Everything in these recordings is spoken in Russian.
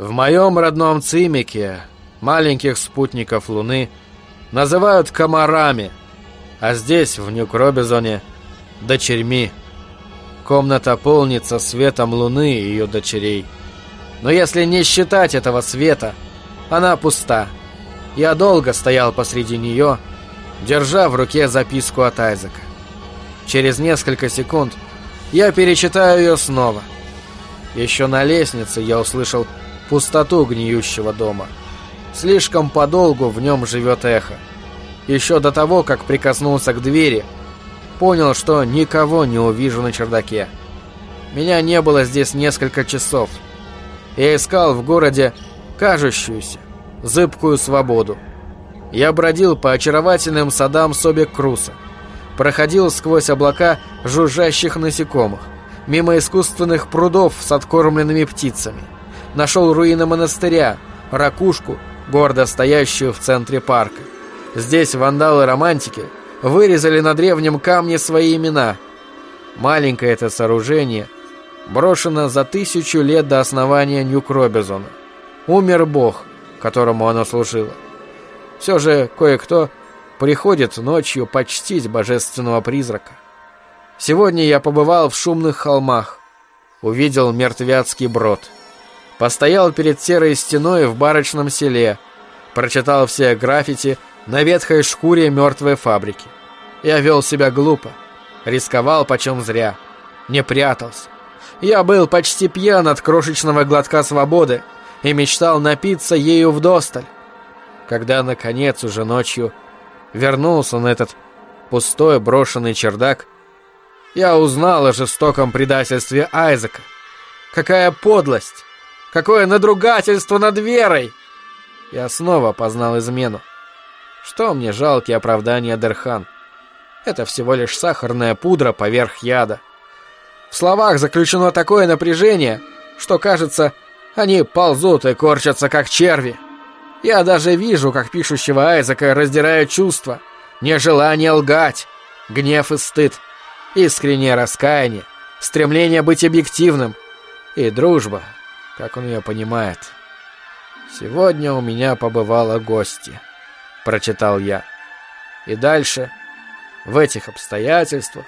В моем родном Цимике маленьких спутников Луны называют комарами, а здесь, в Нью-Кробизоне, дочерьми. Комната полнится светом Луны и ее дочерей. Но если не считать этого света, она пуста. Я долго стоял посреди нее, держа в руке записку от Айзека. Через несколько секунд я перечитаю ее снова. Еще на лестнице я услышал пустоту гниющего дома. Слишком подолгу в нем живет эхо. Еще до того, как прикоснулся к двери, понял, что никого не увижу на чердаке. Меня не было здесь несколько часов. Я искал в городе кажущуюся, зыбкую свободу. Я бродил по очаровательным садам Собек-Круса, проходил сквозь облака жужжащих насекомых, мимо искусственных прудов с откормленными птицами. Нашел руины монастыря, ракушку, гордо стоящую в центре парка. Здесь вандалы-романтики вырезали на древнем камне свои имена. Маленькое это сооружение брошено за 1000 лет до основания Нью-Кробизона. Умер бог, которому оно служило. Все же кое-кто приходит ночью почтить божественного призрака. Сегодня я побывал в шумных холмах, увидел мертвяцкий брод, постоял перед серой стеной в барочном селе, прочитал все граффити на ветхой шкуре мертвой фабрики. Я вел себя глупо, рисковал почем зря, не прятался. Я был почти пьян от крошечного глотка свободы и мечтал напиться ею вдосталь. Когда, наконец, уже ночью вернулся на этот пустой брошенный чердак, я узнал о жестоком предательстве Айзека. Какая подлость! Какое надругательство над верой! Я снова познал измену. Что мне жалкие оправдания Дерхан? Это всего лишь сахарная пудра поверх яда. В словах заключено такое напряжение, что, кажется, они ползут и корчатся, как черви. Я даже вижу, как пишущего Айзека раздирают чувства, нежелание лгать, гнев и стыд, искреннее раскаяние, стремление быть объективным и дружба, как он ее понимает. «Сегодня у меня побывало гостья», — прочитал я. И дальше, в этих обстоятельствах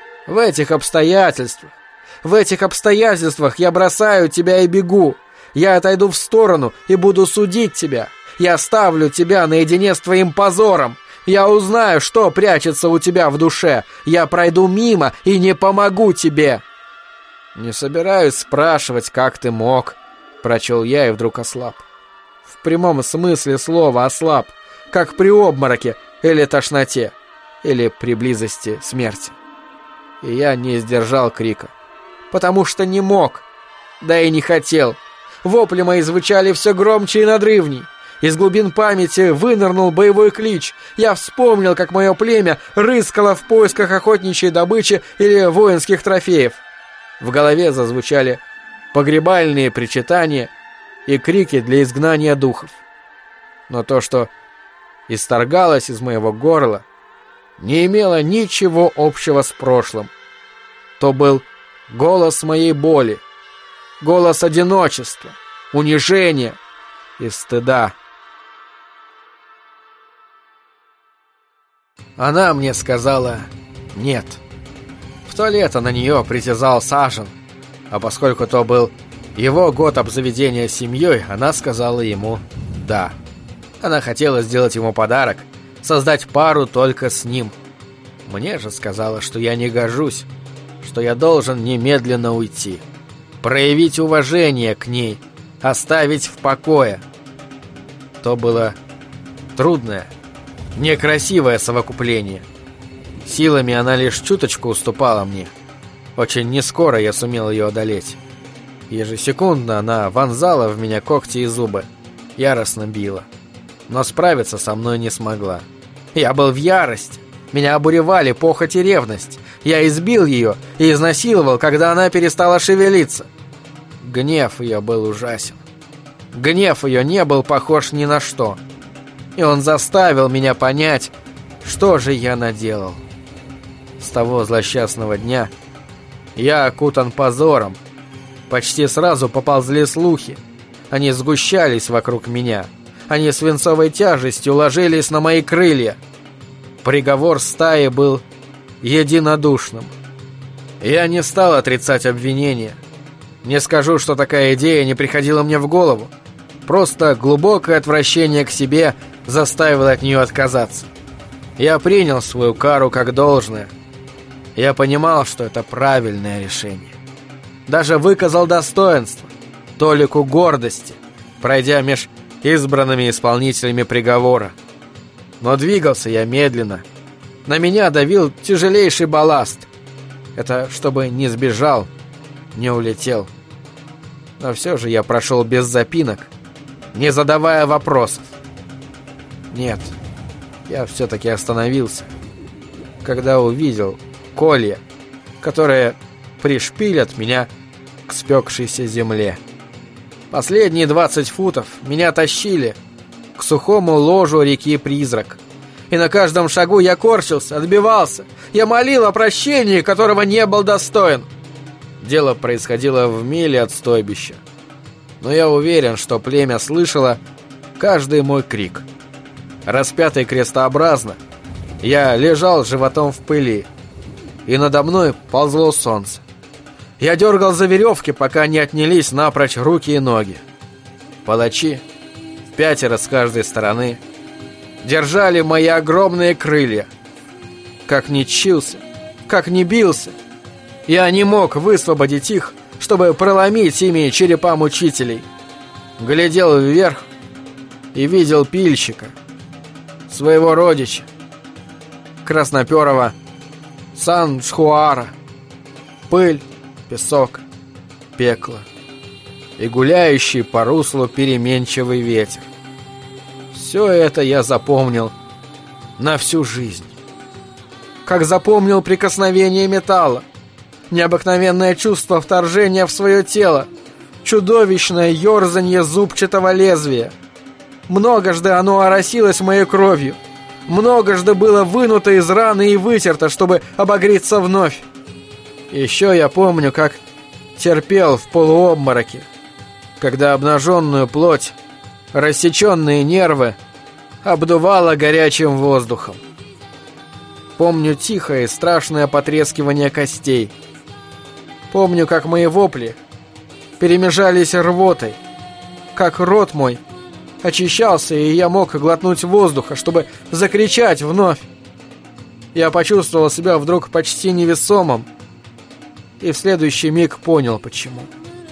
я бросаю тебя и бегу. Я отойду в сторону и буду судить тебя. Я оставлю тебя наедине с твоим позором. Я узнаю, что прячется у тебя в душе. Я пройду мимо и не помогу тебе. Не собираюсь спрашивать, как ты мог, прочел я и вдруг ослаб. В прямом смысле слова ослаб, как при обмороке или тошноте, или при близости смерти. И я не сдержал крика, потому что не мог, да и не хотел. Вопли мои звучали все громче и надрывней. Из глубин памяти вынырнул боевой клич. Я вспомнил, как мое племя рыскало в поисках охотничьей добычи или воинских трофеев. В голове зазвучали погребальные причитания и крики для изгнания духов. Но то, что исторгалось из моего горла, не имело ничего общего с прошлым. То был голос моей боли, голос одиночества, унижения и стыда. Она мне сказала «нет». В то лето на нее притязал Сажен, а поскольку то был его год обзаведения семьей, она сказала ему «да». Она хотела сделать ему подарок, создать пару только с ним. Мне же сказала, что я не гожусь, что я должен немедленно уйти, проявить уважение к ней, оставить в покое. То было трудное, некрасивое совокупление. Силами она лишь чуточку уступала мне. Очень нескоро я сумел ее одолеть. Ежесекундно она вонзала в меня когти и зубы, яростно била. Но справиться со мной не смогла. Я был в ярости. Меня обуревали похоть и ревность. Я избил ее и изнасиловал, когда она перестала шевелиться. Гнев ее был ужасен. Гнев ее не был похож ни на что. И он заставил меня понять, что же я наделал. С того злосчастного дня я окутан позором. Почти сразу поползли слухи. Они сгущались вокруг меня. Они свинцовой тяжестью ложились на мои крылья. Приговор стаи был единодушным. Я не стал отрицать обвинения. Не скажу, что такая идея не приходила мне в голову. Просто глубокое отвращение к себе заставило от нее отказаться. Я принял свою кару как должное. Я понимал, что это правильное решение. Даже выказал достоинство, толику гордости, пройдя меж избранными исполнителями приговора. Но двигался я медленно. На меня давил тяжелейший балласт. Это чтобы не сбежал, не улетел. Но все же я прошел без запинок, не задавая вопросов. Нет, я все-таки остановился, когда увидел колья, которые пришпилят меня к спекшейся земле. Последние 20 футов меня тащили к сухому ложу реки-призрак. И на каждом шагу я корчился, отбивался. Я молил о прощении, которого не был достоин. Дело происходило в миле от стойбища. Но я уверен, что племя слышало каждый мой крик. Распятый крестообразно, я лежал животом в пыли, и надо мной ползло солнце. Я дергал за веревки, пока не отнялись напрочь руки и ноги. Палачи, 5 с каждой стороны, держали мои огромные крылья. Как ни чился, как ни бился, я не мог высвободить их, чтобы проломить ими черепа мучителей. Глядел вверх и видел пильщика, своего родича, красноперого Сан-Джхуара. Пыль, песок, пекло и гуляющий по руслу переменчивый ветер. Все это я запомнил на всю жизнь. Как запомнил прикосновение металла, необыкновенное чувство вторжения в свое тело, чудовищное ерзанье зубчатого лезвия. Многожды оно оросилось моей кровью, многожды было вынуто из раны и вытерто, чтобы обогреться вновь. Еще я помню, как терпел в полуобмороке, когда обнаженную плоть, рассеченные нервы обдувало горячим воздухом. Помню тихое и страшное потрескивание костей. Помню, как мои вопли перемежались рвотой, как рот мой очищался, и я мог глотнуть воздуха, чтобы закричать вновь. Я почувствовал себя вдруг почти невесомым, и в следующий миг понял, почему.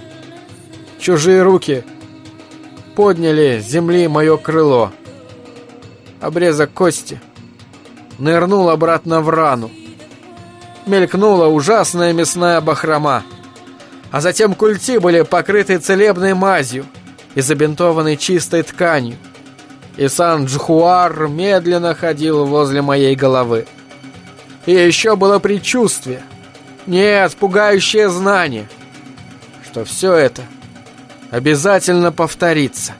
Чужие руки подняли с земли мое крыло. Обрезок кости нырнул обратно в рану. Мелькнула ужасная мясная бахрома, а затем культи были покрыты целебной мазью и забинтованы чистой тканью. И Сан-Джхуар медленно ходил возле моей головы. И еще было предчувствие, нет, пугающее знание, что все это обязательно повторится.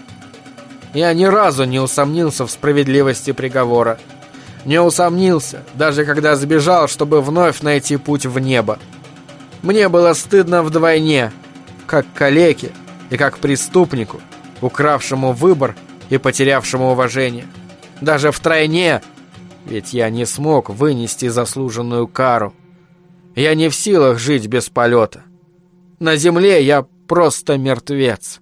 Я ни разу не усомнился в справедливости приговора. Не усомнился, даже когда сбежал, чтобы вновь найти путь в небо. Мне было стыдно вдвойне, как калеке и как преступнику, укравшему выбор и потерявшему уважение. Даже втройне, ведь я не смог вынести заслуженную кару. Я не в силах жить без полета. На земле я просто мертвец.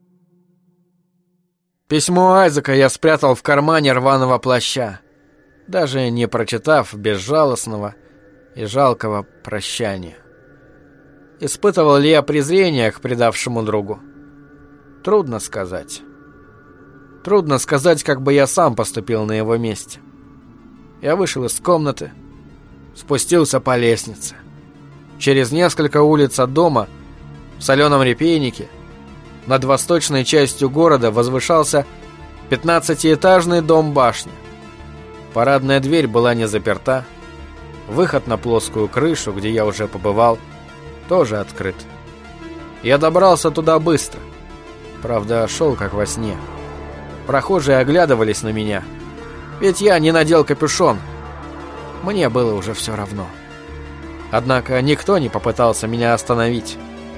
Письмо Айзека я спрятал в кармане рваного плаща, даже не прочитав безжалостного и жалкого прощания. Испытывал ли я презрение к предавшему другу? Трудно сказать. Трудно сказать, как бы я сам поступил на его месте. Я вышел из комнаты, спустился по лестнице. Через несколько улиц от дома, в соленом репейнике, над восточной частью города возвышался 15-этажный дом-башня. Парадная дверь была не заперта. Выход на плоскую крышу, где я уже побывал, тоже открыт. Я добрался туда быстро. Правда, шел как во сне. Прохожие оглядывались на меня, ведь я не надел капюшон. Мне было уже все равно. Однако никто не попытался меня остановить.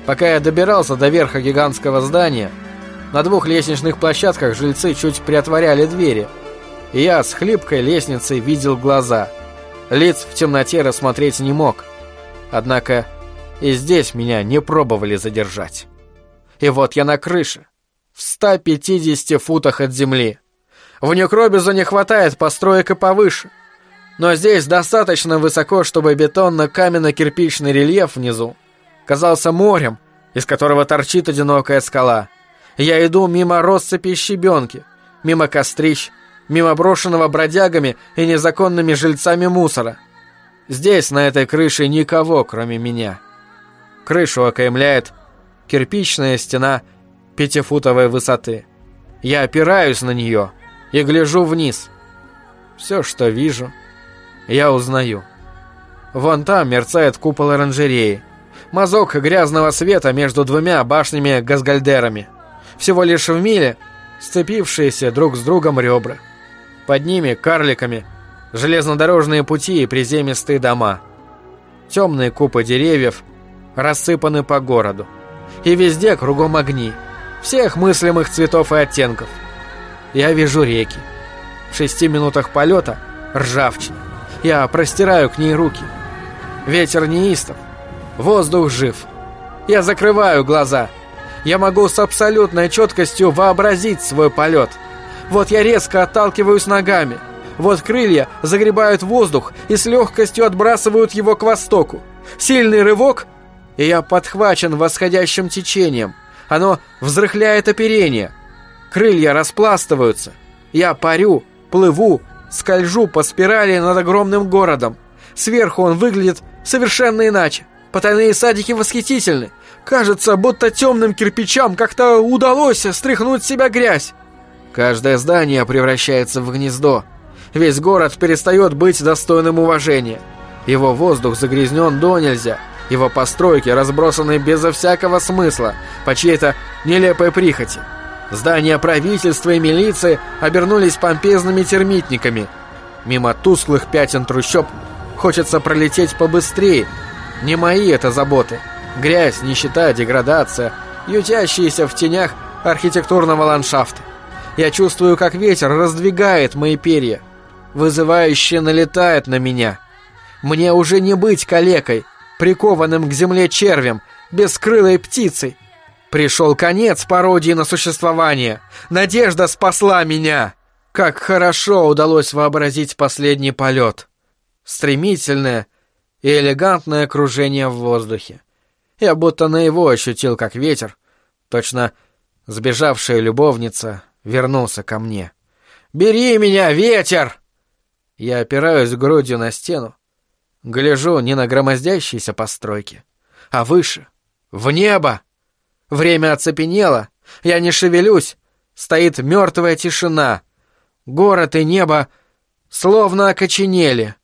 Пока я добирался до верха гигантского здания, на 2 лестничных площадках жильцы чуть приотворяли двери, и я с хлипкой лестницей видел глаза. Лиц в темноте рассмотреть не мог. Однако и здесь меня не пробовали задержать. И вот я на крыше, в 150 футах от земли. В Нью-Робизоне хватает построек и повыше, но здесь достаточно высоко, чтобы бетонно-каменно-кирпичный рельеф внизу казался морем, из которого торчит одинокая скала. Я иду мимо россыпи щебенки, мимо кострищ, мимо брошенного бродягами и незаконными жильцами мусора. Здесь, на этой крыше, никого, кроме меня. Крышу окаймляет кирпичная стена 5-футовой высоты. Я опираюсь на нее и гляжу вниз. Все, что вижу, я узнаю. Вон там мерцает купол оранжереи. Мазок грязного света между 2 башнями-газгальдерами. Всего лишь в миле сцепившиеся друг с другом ребра. Под ними, карликами, железнодорожные пути и приземистые дома. Темные купы деревьев рассыпаны по городу. И везде кругом огни, всех мыслимых цветов и оттенков. Я вижу реки. В 6 минутах полета ржавчина. Я простираю к ней руки. Ветер неистов. Воздух жив. Я закрываю глаза. Я могу с абсолютной четкостью вообразить свой полет. Вот я резко отталкиваюсь ногами. Вот крылья загребают воздух и с легкостью отбрасывают его к востоку. Сильный рывок, и я подхвачен восходящим течением. Оно взрыхляет оперение. Крылья распластываются. Я парю, плыву, скольжу по спирали над огромным городом. Сверху он выглядит совершенно иначе. Потайные садики восхитительны. Кажется, будто темным кирпичам как-то удалось стряхнуть с себя грязь. Каждое здание превращается в гнездо. Весь город перестает быть достойным уважения. Его воздух загрязнен до нельзя. Его постройки разбросаны безо всякого смысла, по чьей-то нелепой прихоти. Здания правительства и милиции обернулись помпезными термитниками. Мимо тусклых пятен трущоб хочется пролететь побыстрее. Не мои это заботы. Грязь, нищета, деградация, ютящиеся в тенях архитектурного ландшафта. Я чувствую, как ветер раздвигает мои перья. Вызывающе налетает на меня. Мне уже не быть калекой, прикованным к земле червем, бескрылой птицей. Пришел конец пародии на существование. Надежда спасла меня. Как хорошо удалось вообразить последний полет. Стремительное и элегантное кружение в воздухе. Я будто наяву ощутил, как ветер, точно сбежавшая любовница, вернулся ко мне. «Бери меня, ветер!» Я опираюсь грудью на стену, гляжу не на громоздящиеся постройки, а выше, в небо. Время оцепенело, я не шевелюсь, стоит мертвая тишина. Город и небо словно окоченели.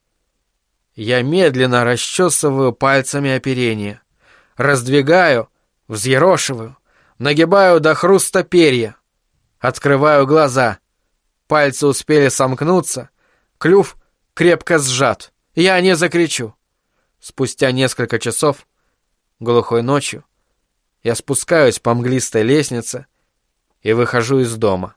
Я медленно расчесываю пальцами оперение, раздвигаю, взъерошиваю, нагибаю до хруста перья. Открываю глаза. Пальцы успели сомкнуться, клюв крепко сжат. Я не закричу. Спустя несколько часов, глухой ночью, я спускаюсь по мглистой лестнице и выхожу из дома.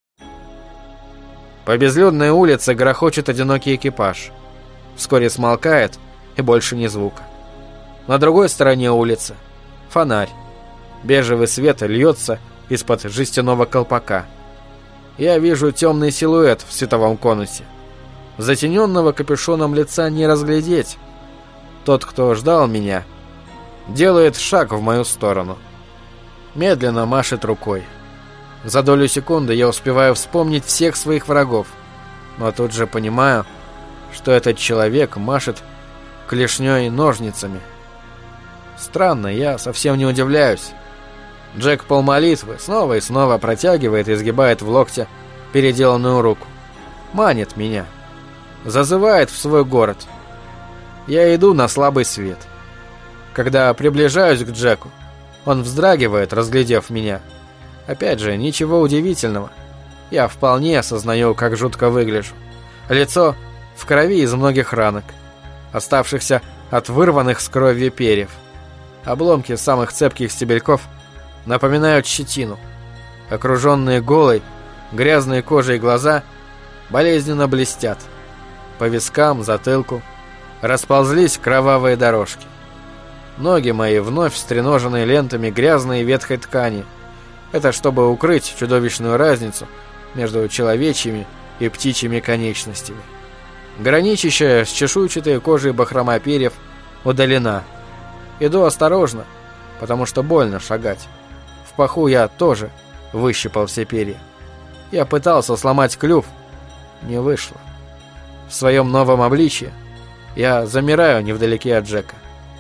По безлюдной улице грохочет одинокий экипаж. Вскоре смолкает, и больше ни звука. На другой стороне улицы фонарь. Бежевый свет льется из-под жестяного колпака. Я вижу темный силуэт в световом конусе. Затененного капюшоном лица не разглядеть. Тот, кто ждал меня, делает шаг в мою сторону. Медленно машет рукой. За долю секунды я успеваю вспомнить всех своих врагов, но тут же понимаю, что этот человек машет клешней и ножницами. Странно, я совсем не удивляюсь. Джек полмолитвы снова и снова протягивает и сгибает в локте переделанную руку. Манит меня. Зазывает в свой город. Я иду на слабый свет. Когда приближаюсь к Джеку, он вздрагивает, разглядев меня. Опять же, ничего удивительного. Я вполне осознаю, как жутко выгляжу. Лицо в крови из многих ранок, оставшихся от вырванных с кровью перьев. Обломки самых цепких стебельков напоминают щетину. Окруженные голой, грязной кожей глаза болезненно блестят. По вискам, затылку расползлись кровавые дорожки. Ноги мои вновь стреножены лентами грязной ветхой ткани. Это чтобы укрыть чудовищную разницу между человечьими и птичьими конечностями. Граничащая с чешуйчатой кожей бахрома перьев удалена. Иду осторожно, потому что больно шагать. В паху я тоже выщипал все перья. Я пытался сломать клюв, не вышло. В своем новом обличье я замираю невдалеке от Джека.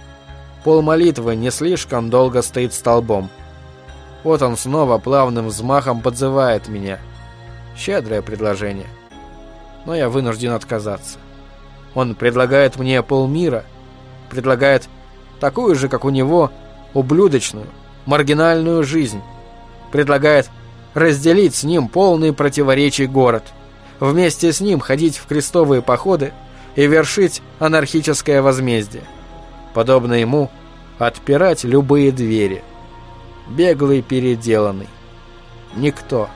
Пол молитвы не слишком долго стоит столбом. Вот он снова плавным взмахом подзывает меня. Щедрое предложение. Но я вынужден отказаться. Он предлагает мне полмира, предлагает такую же, как у него, ублюдочную, маргинальную жизнь. Предлагает разделить с ним полный противоречий город, вместе с ним ходить в крестовые походы и вершить анархическое возмездие. Подобно ему, отпирать любые двери. Беглый переделанный. Никто.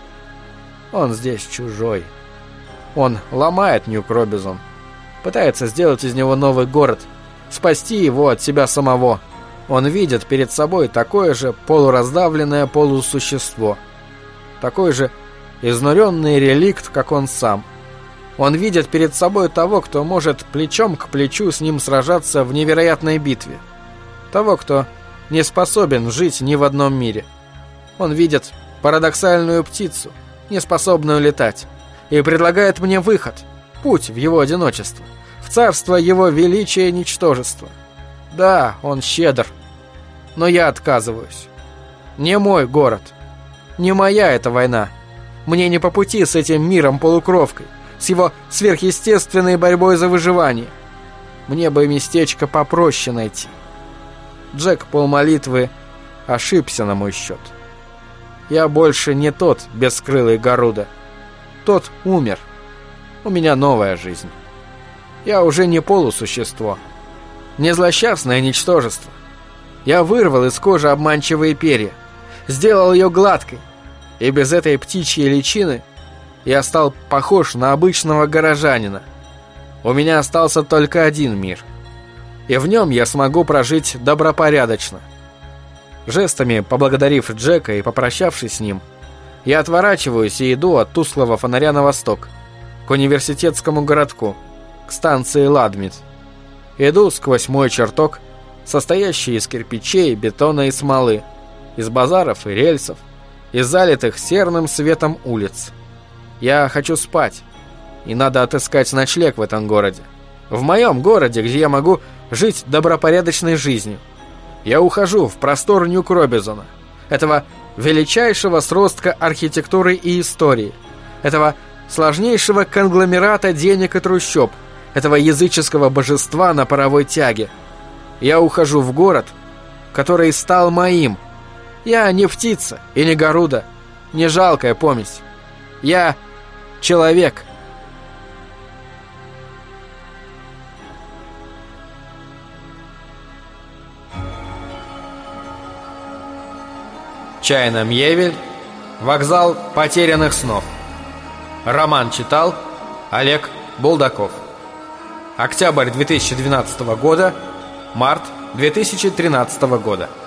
Он здесь чужой. Он ломает Нью-Робизон, пытается сделать из него новый город, спасти его от себя самого. Он видит перед собой такое же полураздавленное полусущество, такой же изнуренный реликт, как он сам. Он видит перед собой того, кто может плечом к плечу с ним сражаться в невероятной битве, того, кто не способен жить ни в одном мире. Он видит парадоксальную птицу, не способную летать, и предлагает мне выход, путь в его одиночество, в царство его величия и ничтожества. Да, он щедр, но я отказываюсь. Не мой город, не моя эта война. Мне не по пути с этим миром-полукровкой, с его сверхъестественной борьбой за выживание. Мне бы местечко попроще найти. Джек полмолитвы ошибся на мой счет. Я больше не тот бескрылый Гаруда. Тот умер. У меня новая жизнь. Я уже не полусущество, не злосчастное ничтожество. Я вырвал из кожи обманчивые перья, сделал ее гладкой, и без этой птичьей личины я стал похож на обычного горожанина. У меня остался только один мир, и в нем я смогу прожить добропорядочно. Жестами поблагодарив Джека и попрощавшись с ним, я отворачиваюсь и иду от тусклого фонаря на восток, к университетскому городку, к станции Ладмит. Иду сквозь мой чертог, состоящий из кирпичей, бетона и смолы, из базаров и рельсов, из залитых серным светом улиц. Я хочу спать, и надо отыскать ночлег в этом городе. В моем городе, где я могу жить добропорядочной жизнью. Я ухожу в простор Нью-Робизона, этого величайшего сростка архитектуры и истории, этого сложнейшего конгломерата денег и трущоб, этого языческого божества на паровой тяге. Я ухожу в город, который стал моим. Я не птица и не Гаруда, не жалкая помесь. Я человек. Чайна Мьевель. Вокзал потерянных снов. Роман читал Олег Булдаков. Октябрь 2012 года, март 2013 года.